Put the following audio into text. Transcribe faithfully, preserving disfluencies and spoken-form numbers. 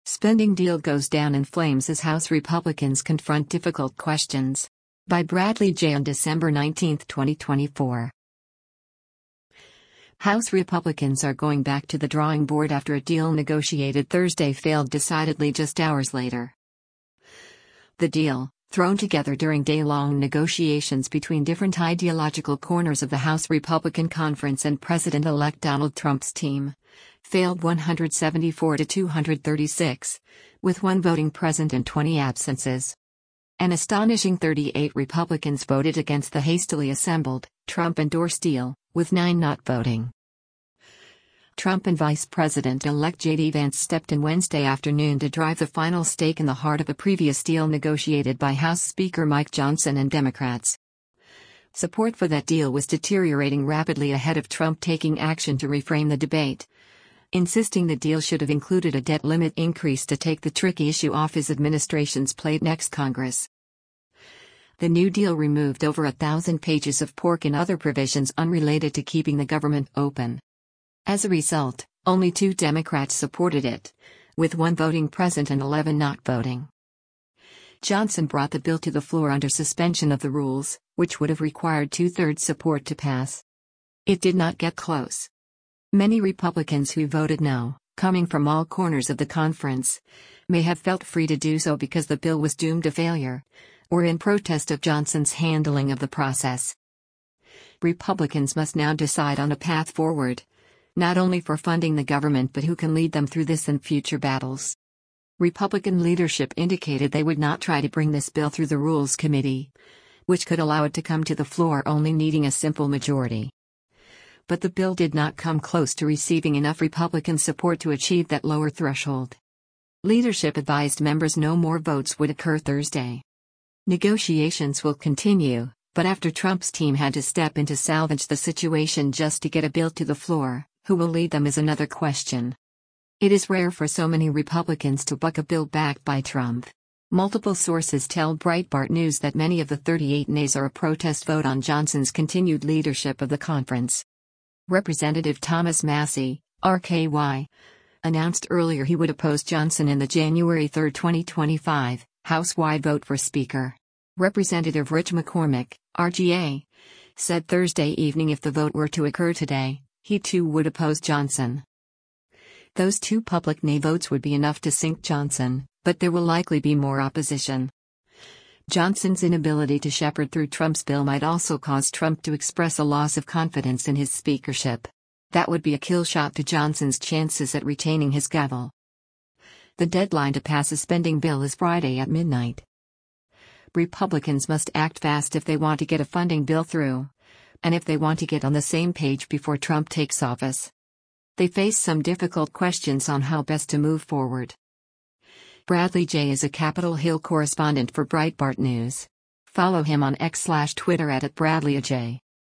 Spending deal goes down in flames as House Republicans confront difficult questions. By Bradley J. on December nineteenth, twenty twenty-four. House Republicans are going back to the drawing board after a deal negotiated Thursday failed decidedly just hours later. The deal, thrown together during day-long negotiations between different ideological corners of the House Republican Conference and President-elect Donald Trump's team, failed one hundred seventy-four to two hundred thirty-six, with one voting present and twenty absences. An astonishing thirty-eight Republicans voted against the hastily assembled, Trump-endorsed deal, with nine not voting. Trump and Vice President-elect J D Vance stepped in Wednesday afternoon to drive the final stake in the heart of a previous deal negotiated by House Speaker Mike Johnson and Democrats. Support for that deal was deteriorating rapidly ahead of Trump taking action to reframe the debate, insisting the deal should have included a debt limit increase to take the tricky issue off his administration's plate next Congress. The New Deal removed over a thousand pages of pork and other provisions unrelated to keeping the government open. As a result, only two Democrats supported it, with one voting present and eleven not voting. Johnson brought the bill to the floor under suspension of the rules, which would have required two-thirds support to pass. It did not get close. Many Republicans who voted no, coming from all corners of the conference, may have felt free to do so because the bill was doomed to failure, or in protest of Johnson's handling of the process. Republicans must now decide on a path forward, not only for funding the government but who can lead them through this and future battles. Republican leadership indicated they would not try to bring this bill through the Rules Committee, which could allow it to come to the floor only needing a simple majority. But the bill did not come close to receiving enough Republican support to achieve that lower threshold. Leadership advised members no more votes would occur Thursday. Negotiations will continue, but after Trump's team had to step in to salvage the situation just to get a bill to the floor, who will lead them is another question. It is rare for so many Republicans to buck a bill backed by Trump. Multiple sources tell Breitbart News that many of the thirty-eight nays are a protest vote on Johnson's continued leadership of the conference. Representative Thomas Massie, R K Y, announced earlier he would oppose Johnson in the January third, twenty twenty-five, House-wide vote for Speaker. Representative Rich McCormick, R G A, said Thursday evening if the vote were to occur today, he too would oppose Johnson. Those two public nay votes would be enough to sink Johnson, but there will likely be more opposition. Johnson's inability to shepherd through Trump's bill might also cause Trump to express a loss of confidence in his speakership. That would be a kill shot to Johnson's chances at retaining his gavel. The deadline to pass a spending bill is Friday at midnight. Republicans must act fast if they want to get a funding bill through, and if they want to get on the same page before Trump takes office. They face some difficult questions on how best to move forward. Bradley J. is a Capitol Hill correspondent for Breitbart News. Follow him on X slash Twitter at, at Bradley J.